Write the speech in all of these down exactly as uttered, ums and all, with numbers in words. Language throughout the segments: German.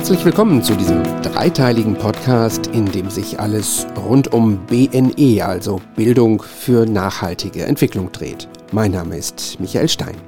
Herzlich willkommen zu diesem dreiteiligen Podcast, in dem sich alles rund um B N E, also Bildung für nachhaltige Entwicklung, dreht. Mein Name ist Michael Stein.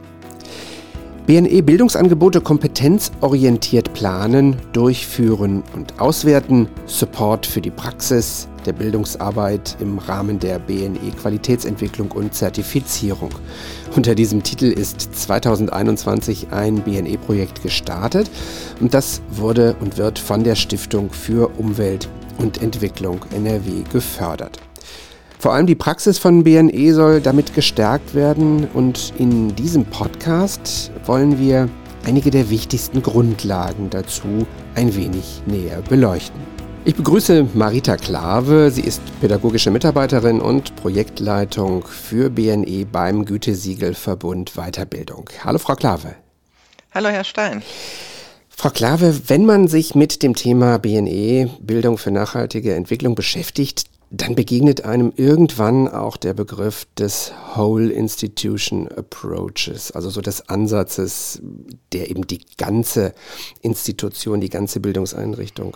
B N E-Bildungsangebote kompetenzorientiert planen, durchführen und auswerten, Support für die Praxis der Bildungsarbeit im Rahmen der B N E-Qualitätsentwicklung und Zertifizierung. Unter diesem Titel ist zweitausendeinundzwanzig ein B N E-Projekt gestartet und das wurde und wird von der Stiftung für Umwelt und Entwicklung N R W gefördert. Vor allem die Praxis von B N E soll damit gestärkt werden und in diesem Podcast wollen wir einige der wichtigsten Grundlagen dazu ein wenig näher beleuchten. Ich begrüße Marita Klave, sie ist pädagogische Mitarbeiterin und Projektleitung für B N E beim Gütesiegelverbund Weiterbildung. Hallo Frau Klave. Hallo Herr Stein. Frau Klave, wenn man sich mit dem Thema B N E, Bildung für nachhaltige Entwicklung, beschäftigt, dann begegnet einem irgendwann auch der Begriff des Whole Institution Approaches, also so des Ansatzes, der eben die ganze Institution, die ganze Bildungseinrichtung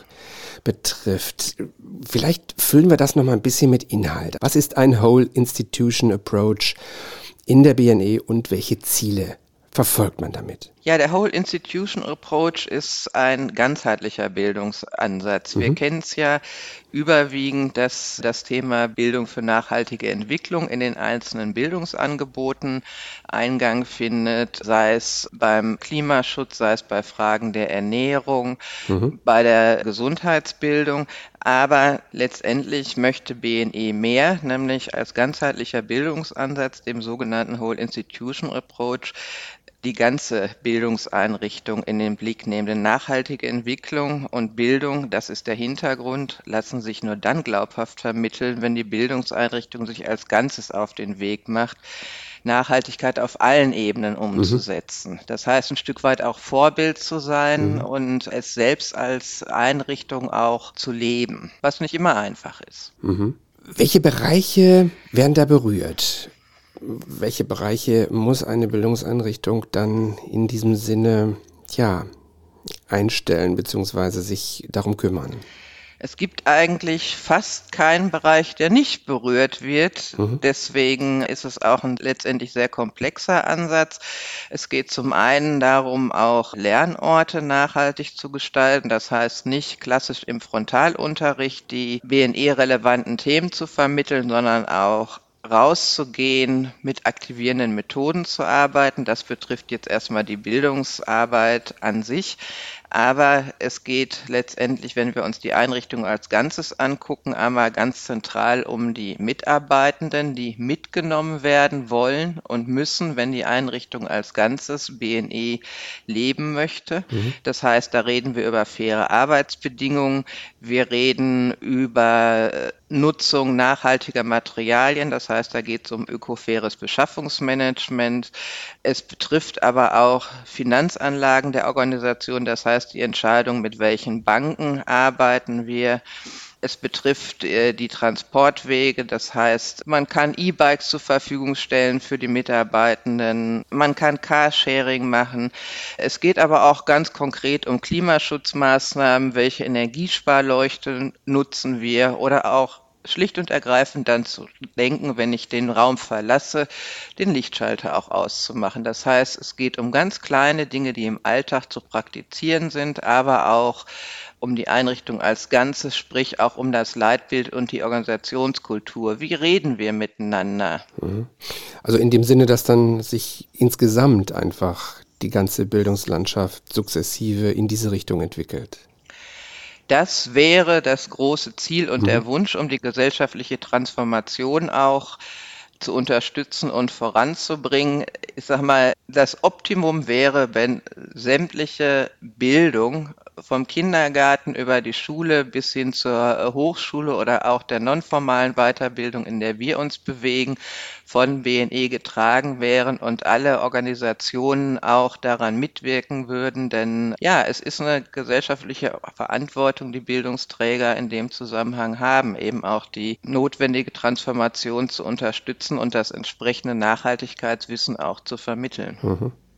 betrifft. Vielleicht füllen wir das nochmal ein bisschen mit Inhalt. Was ist ein Whole Institution Approach in der B N E und welche Ziele verfolgt man damit? Ja, der Whole Institution Approach ist ein ganzheitlicher Bildungsansatz. Wir mhm. kennen es ja überwiegend, dass das Thema Bildung für nachhaltige Entwicklung in den einzelnen Bildungsangeboten Eingang findet, sei es beim Klimaschutz, sei es bei Fragen der Ernährung, mhm. bei der Gesundheitsbildung. Aber letztendlich möchte B N E mehr, nämlich als ganzheitlicher Bildungsansatz, dem sogenannten Whole Institution Approach, die ganze Bildungseinrichtung in den Blick nehmen. Denn nachhaltige Entwicklung und Bildung, das ist der Hintergrund, lassen sich nur dann glaubhaft vermitteln, wenn die Bildungseinrichtung sich als Ganzes auf den Weg macht, Nachhaltigkeit auf allen Ebenen umzusetzen. Mhm. Das heißt, ein Stück weit auch Vorbild zu sein mhm. und es selbst als Einrichtung auch zu leben, was nicht immer einfach ist. Mhm. Welche Bereiche werden da berührt? Welche Bereiche muss eine Bildungseinrichtung dann in diesem Sinne ja, einstellen bzw. sich darum kümmern? Es gibt eigentlich fast keinen Bereich, der nicht berührt wird. Mhm. Deswegen ist es auch ein letztendlich sehr komplexer Ansatz. Es geht zum einen darum, auch Lernorte nachhaltig zu gestalten. Das heißt nicht klassisch im Frontalunterricht die B N E-relevanten Themen zu vermitteln, sondern auch rauszugehen, mit aktivierenden Methoden zu arbeiten. Das betrifft jetzt erstmal die Bildungsarbeit an sich. Aber es geht letztendlich, wenn wir uns die Einrichtung als Ganzes angucken, einmal ganz zentral um die Mitarbeitenden, die mitgenommen werden wollen und müssen, wenn die Einrichtung als Ganzes B N E leben möchte. Mhm. Das heißt, da reden wir über faire Arbeitsbedingungen, wir reden über Nutzung nachhaltiger Materialien, das heißt, da geht es um ökofaires Beschaffungsmanagement. Es betrifft aber auch Finanzanlagen der Organisation, das heißt, die Entscheidung, mit welchen Banken arbeiten wir. Es betrifft äh, die Transportwege, das heißt, man kann E-Bikes zur Verfügung stellen für die Mitarbeitenden, man kann Carsharing machen. Es geht aber auch ganz konkret um Klimaschutzmaßnahmen, welche Energiesparleuchte nutzen wir oder auch schlicht und ergreifend dann zu denken, wenn ich den Raum verlasse, den Lichtschalter auch auszumachen. Das heißt, es geht um ganz kleine Dinge, die im Alltag zu praktizieren sind, aber auch um die Einrichtung als Ganzes, sprich auch um das Leitbild und die Organisationskultur. Wie reden wir miteinander? Also in dem Sinne, dass dann sich insgesamt einfach die ganze Bildungslandschaft sukzessive in diese Richtung entwickelt. Das wäre das große Ziel und mhm. der Wunsch, um die gesellschaftliche Transformation auch zu unterstützen und voranzubringen. Ich sag mal, das Optimum wäre, wenn sämtliche Bildung vom Kindergarten über die Schule bis hin zur Hochschule oder auch der nonformalen Weiterbildung, in der wir uns bewegen, von B N E getragen wären und alle Organisationen auch daran mitwirken würden. Denn ja, es ist eine gesellschaftliche Verantwortung, die Bildungsträger in dem Zusammenhang haben, eben auch die notwendige Transformation zu unterstützen und das entsprechende Nachhaltigkeitswissen auch zu vermitteln. Mhm.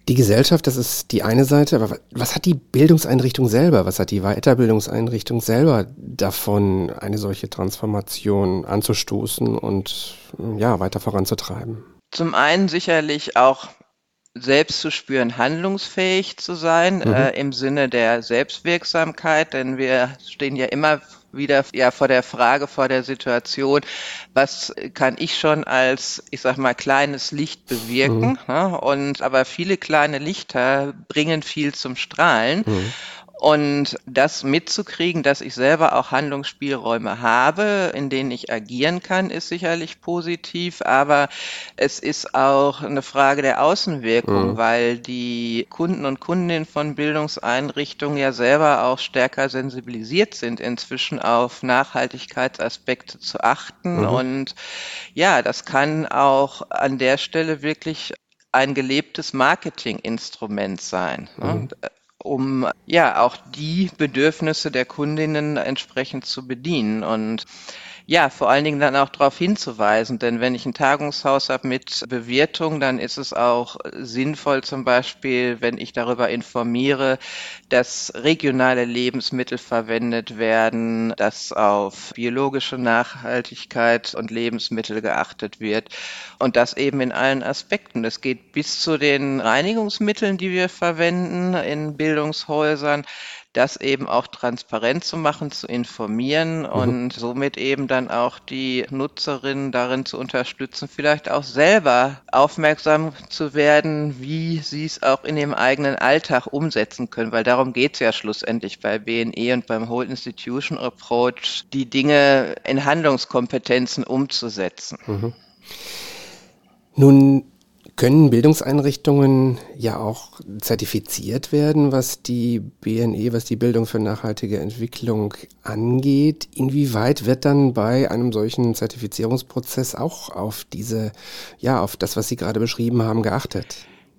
Die Gesellschaft, das ist die eine Seite, aber was hat die Bildungseinrichtung selber, was hat die Weiterbildungseinrichtung selber davon, eine solche Transformation anzustoßen und ja, weiter voranzutreiben? Zum einen sicherlich auch selbst zu spüren, handlungsfähig zu sein, mhm. äh, im Sinne der Selbstwirksamkeit, denn wir stehen ja immer wieder ja vor der Frage, vor der Situation, was kann ich schon als, ich sag mal, kleines Licht bewirken, mhm. ne? Und aber viele kleine Lichter bringen viel zum Strahlen. Mhm. Und das mitzukriegen, dass ich selber auch Handlungsspielräume habe, in denen ich agieren kann, ist sicherlich positiv. Aber es ist auch eine Frage der Außenwirkung, mhm. weil die Kunden und Kundinnen von Bildungseinrichtungen ja selber auch stärker sensibilisiert sind, inzwischen auf Nachhaltigkeitsaspekte zu achten. Mhm. Und ja, das kann auch an der Stelle wirklich ein gelebtes Marketinginstrument sein. Mhm. Ne? Um ja auch die Bedürfnisse der Kundinnen entsprechend zu bedienen und ja, vor allen Dingen dann auch darauf hinzuweisen, denn wenn ich ein Tagungshaus habe mit Bewirtung, dann ist es auch sinnvoll zum Beispiel, wenn ich darüber informiere, dass regionale Lebensmittel verwendet werden, dass auf biologische Nachhaltigkeit und Lebensmittel geachtet wird und das eben in allen Aspekten. Das geht bis zu den Reinigungsmitteln, die wir verwenden in Bildungshäusern, das eben auch transparent zu machen, zu informieren mhm. und somit eben dann auch die Nutzerinnen darin zu unterstützen, vielleicht auch selber aufmerksam zu werden, wie sie es auch in ihrem eigenen Alltag umsetzen können, weil darum geht es ja schlussendlich bei B N E und beim Whole Institution Approach, die Dinge in Handlungskompetenzen umzusetzen. Mhm. Nun können Bildungseinrichtungen ja auch zertifiziert werden, was die B N E, was die Bildung für nachhaltige Entwicklung angeht. Inwieweit wird dann bei einem solchen Zertifizierungsprozess auch auf diese, ja, auf das, was Sie gerade beschrieben haben, geachtet?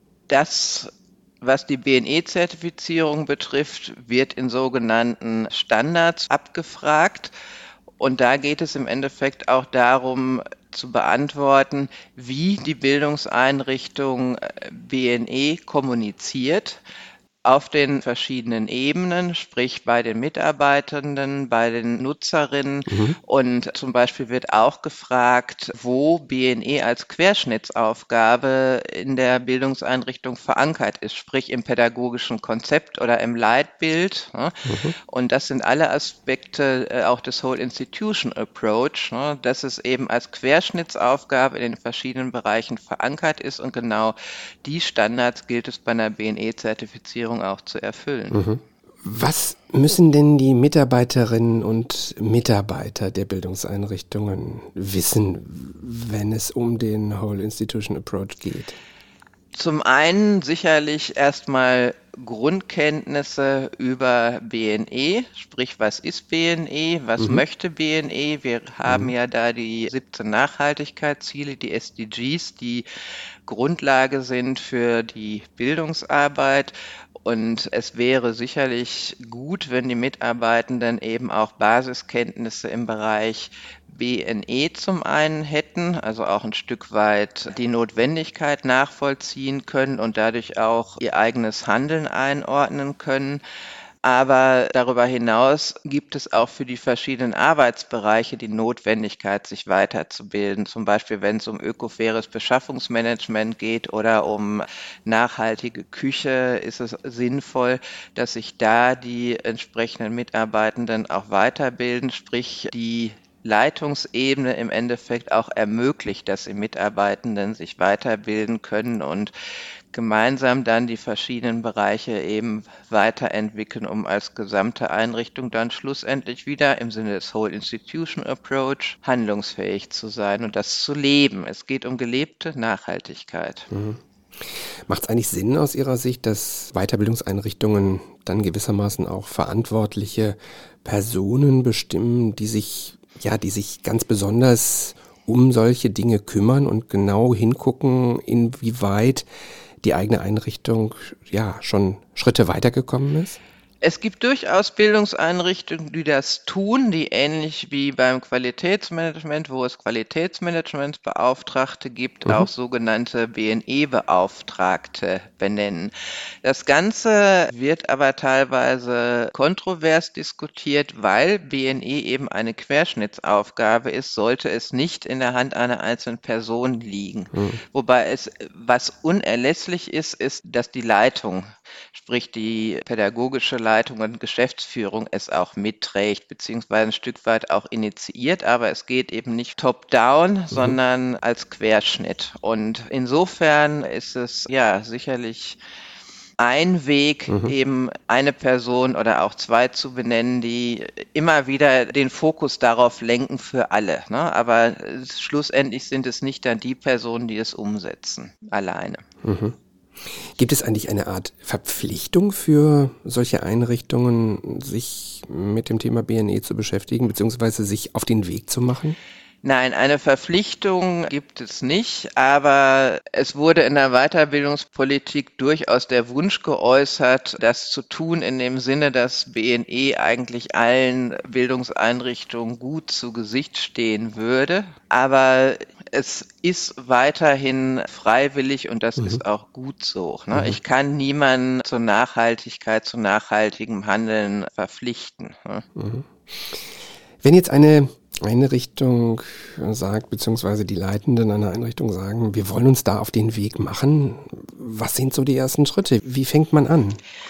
Das, was die B N E-Zertifizierung betrifft, wird in sogenannten Standards abgefragt. Und da geht es im Endeffekt auch darum, zu beantworten, wie die Bildungseinrichtung B N E kommuniziert auf den verschiedenen Ebenen, sprich bei den Mitarbeitenden, bei den Nutzerinnen. Mhm. Und zum Beispiel wird auch gefragt, wo B N E als Querschnittsaufgabe in der Bildungseinrichtung verankert ist, sprich im pädagogischen Konzept oder im Leitbild. Mhm. Und das sind alle Aspekte auch des Whole Institution Approach, dass es eben als Querschnittsaufgabe in den verschiedenen Bereichen verankert ist. Und genau die Standards gilt es bei einer B N E-Zertifizierung auch zu erfüllen. Mhm. Was müssen denn die Mitarbeiterinnen und Mitarbeiter der Bildungseinrichtungen wissen, wenn es um den Whole Institution Approach geht? Zum einen sicherlich erstmal Grundkenntnisse über B N E, sprich was ist B N E, was mhm. möchte B N E. Wir haben mhm. ja da die siebzehn Nachhaltigkeitsziele, die S D Gs, die Grundlage sind für die Bildungsarbeit. Und es wäre sicherlich gut, wenn die Mitarbeitenden eben auch Basiskenntnisse im Bereich B N E zum einen hätten, also auch ein Stück weit die Notwendigkeit nachvollziehen können und dadurch auch ihr eigenes Handeln einordnen können. Aber darüber hinaus gibt es auch für die verschiedenen Arbeitsbereiche die Notwendigkeit, sich weiterzubilden. Zum Beispiel, wenn es um ökofaires Beschaffungsmanagement geht oder um nachhaltige Küche, ist es sinnvoll, dass sich da die entsprechenden Mitarbeitenden auch weiterbilden, sprich die Leitungsebene im Endeffekt auch ermöglicht, dass die Mitarbeitenden sich weiterbilden können und gemeinsam dann die verschiedenen Bereiche eben weiterentwickeln, um als gesamte Einrichtung dann schlussendlich wieder im Sinne des Whole Institution Approach handlungsfähig zu sein und das zu leben. Es geht um gelebte Nachhaltigkeit. Mhm. Macht es eigentlich Sinn aus Ihrer Sicht, dass Weiterbildungseinrichtungen dann gewissermaßen auch verantwortliche Personen bestimmen, die sich, ja, die sich ganz besonders um solche Dinge kümmern und genau hingucken, inwieweit die eigene Einrichtung ja schon Schritte weitergekommen ist? Es gibt durchaus Bildungseinrichtungen, die das tun, die ähnlich wie beim Qualitätsmanagement, wo es Qualitätsmanagementbeauftragte gibt, Mhm. auch sogenannte B N E-Beauftragte benennen. Das Ganze wird aber teilweise kontrovers diskutiert, weil B N E eben eine Querschnittsaufgabe ist, sollte es nicht in der Hand einer einzelnen Person liegen. Mhm. Wobei es, was unerlässlich ist, ist, dass die Leitung, sprich die pädagogische Leitung und Geschäftsführung es auch mitträgt, beziehungsweise ein Stück weit auch initiiert, aber es geht eben nicht top-down, mhm. sondern als Querschnitt. Und insofern ist es ja sicherlich ein Weg, mhm. eben eine Person oder auch zwei zu benennen, die immer wieder den Fokus darauf lenken für alle. Ne? Aber schlussendlich sind es nicht dann die Personen, die es umsetzen, alleine. Mhm. Gibt es eigentlich eine Art Verpflichtung für solche Einrichtungen, sich mit dem Thema B N E zu beschäftigen, beziehungsweise sich auf den Weg zu machen? Nein, eine Verpflichtung gibt es nicht, aber es wurde in der Weiterbildungspolitik durchaus der Wunsch geäußert, das zu tun in dem Sinne, dass B N E eigentlich allen Bildungseinrichtungen gut zu Gesicht stehen würde. Aber es ist weiterhin freiwillig und das mhm. ist auch gut so. Ne? Mhm. Ich kann niemanden zur Nachhaltigkeit, zu nachhaltigem Handeln verpflichten. Ne? Mhm. Wenn jetzt eine Einrichtung sagt, beziehungsweise die Leitenden einer Einrichtung sagen, wir wollen uns da auf den Weg machen, was sind so die ersten Schritte? Wie fängt man an?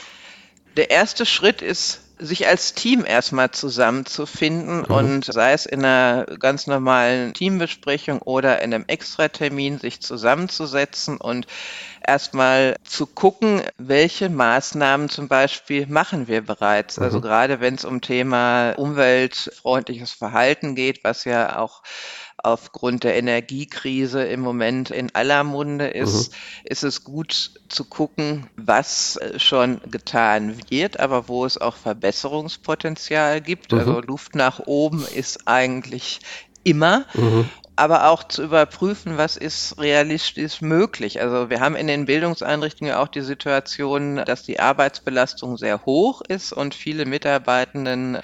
Der erste Schritt ist, sich als Team erstmal zusammenzufinden mhm. und sei es in einer ganz normalen Teambesprechung oder in einem Extratermin sich zusammenzusetzen und erstmal zu gucken, welche Maßnahmen zum Beispiel machen wir bereits. Mhm. Also gerade wenn es um Thema umweltfreundliches Verhalten geht, was ja auch aufgrund der Energiekrise im Moment in aller Munde ist, mhm. ist es gut zu gucken, was schon getan wird, aber wo es auch Verbesserungspotenzial gibt. Mhm. Also Luft nach oben ist eigentlich immer. Mhm. Aber auch zu überprüfen, was ist realistisch möglich. Also wir haben in den Bildungseinrichtungen auch die Situation, dass die Arbeitsbelastung sehr hoch ist und viele Mitarbeitenden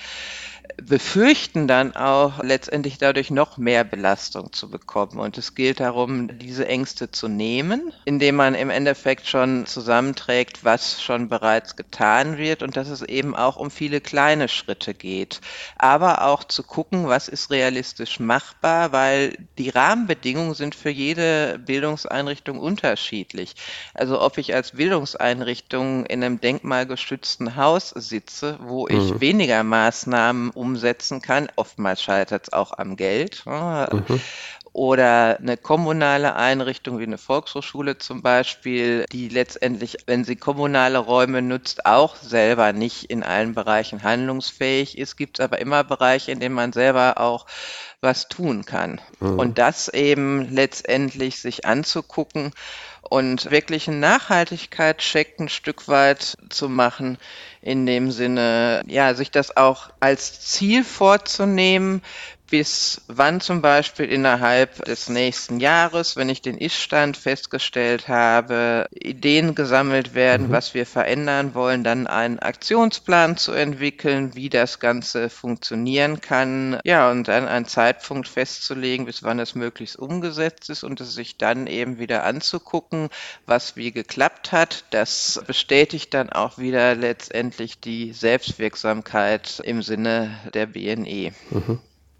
befürchten dann auch letztendlich dadurch noch mehr Belastung zu bekommen. Und es gilt darum, diese Ängste zu nehmen, indem man im Endeffekt schon zusammenträgt, was schon bereits getan wird und dass es eben auch um viele kleine Schritte geht. Aber auch zu gucken, was ist realistisch machbar, weil die Rahmenbedingungen sind für jede Bildungseinrichtung unterschiedlich. Also ob ich als Bildungseinrichtung in einem denkmalgeschützten Haus sitze, wo ich mhm. weniger Maßnahmen umsetzen kann. Oftmals scheitert es auch am Geld. Mhm. Oder eine kommunale Einrichtung wie eine Volkshochschule zum Beispiel, die letztendlich, wenn sie kommunale Räume nutzt, auch selber nicht in allen Bereichen handlungsfähig ist. Gibt es aber immer Bereiche, in denen man selber auch was tun kann. Mhm. Und das eben letztendlich sich anzugucken und wirklich einen Nachhaltigkeitscheck ein Stück weit zu machen, in dem Sinne, ja, sich das auch als Ziel vorzunehmen, bis wann zum Beispiel innerhalb des nächsten Jahres, wenn ich den Ist-Stand festgestellt habe, Ideen gesammelt werden, mhm. was wir verändern wollen, dann einen Aktionsplan zu entwickeln, wie das Ganze funktionieren kann, ja, und dann einen Zeitpunkt festzulegen, bis wann es möglichst umgesetzt ist und es sich dann eben wieder anzugucken, was wie geklappt hat. Das bestätigt dann auch wieder letztendlich die Selbstwirksamkeit im Sinne der B N E. Mhm.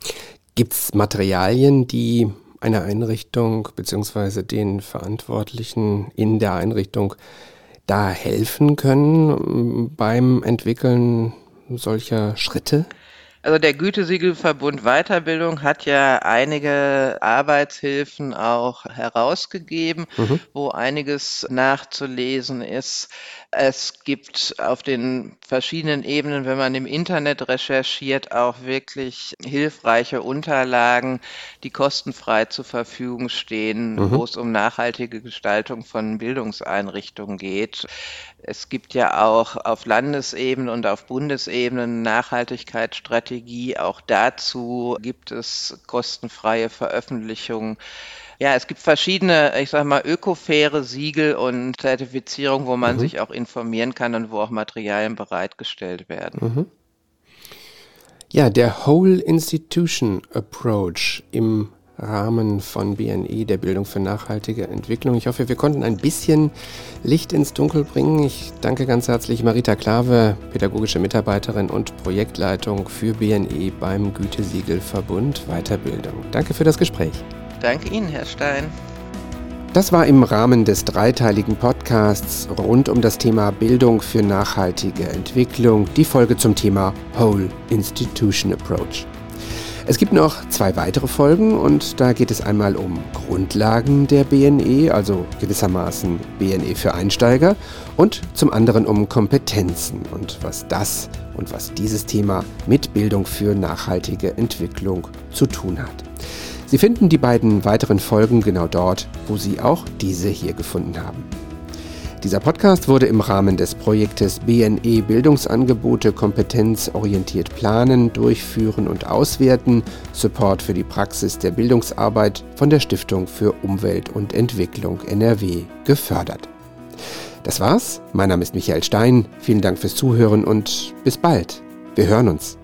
Gibt es Materialien, die einer Einrichtung bzw. den Verantwortlichen in der Einrichtung da helfen können beim Entwickeln solcher Schritte? Also der Gütesiegelverbund Weiterbildung hat ja einige Arbeitshilfen auch herausgegeben, mhm. wo einiges nachzulesen ist. Es gibt auf den verschiedenen Ebenen, wenn man im Internet recherchiert, auch wirklich hilfreiche Unterlagen, die kostenfrei zur Verfügung stehen, mhm. wo es um nachhaltige Gestaltung von Bildungseinrichtungen geht. Es gibt ja auch auf Landesebene und auf Bundesebene eine Nachhaltigkeitsstrategie. Auch dazu gibt es kostenfreie Veröffentlichungen. Ja, es gibt verschiedene, ich sag mal, ökofaire Siegel und Zertifizierung, wo man Mhm. sich auch informieren kann und wo auch Materialien bereitgestellt werden. Mhm. Ja, der Whole Institution Approach im Rahmen von B N E, der Bildung für nachhaltige Entwicklung. Ich hoffe, wir konnten ein bisschen Licht ins Dunkel bringen. Ich danke ganz herzlich Marita Klave, pädagogische Mitarbeiterin und Projektleitung für B N E beim Gütesiegelverbund Weiterbildung. Danke für das Gespräch. Danke Ihnen, Herr Stein. Das war im Rahmen des dreiteiligen Podcasts rund um das Thema Bildung für nachhaltige Entwicklung, die Folge zum Thema Whole Institution Approach. Es gibt noch zwei weitere Folgen und da geht es einmal um Grundlagen der B N E, also gewissermaßen B N E für Einsteiger, und zum anderen um Kompetenzen und was das und was dieses Thema mit Bildung für nachhaltige Entwicklung zu tun hat. Sie finden die beiden weiteren Folgen genau dort, wo Sie auch diese hier gefunden haben. Dieser Podcast wurde im Rahmen des Projektes B N E Bildungsangebote kompetenzorientiert planen, durchführen und auswerten, Support für die Praxis der Bildungsarbeit von der Stiftung für Umwelt und Entwicklung N R W gefördert. Das war's. Mein Name ist Michael Stein. Vielen Dank fürs Zuhören und bis bald. Wir hören uns.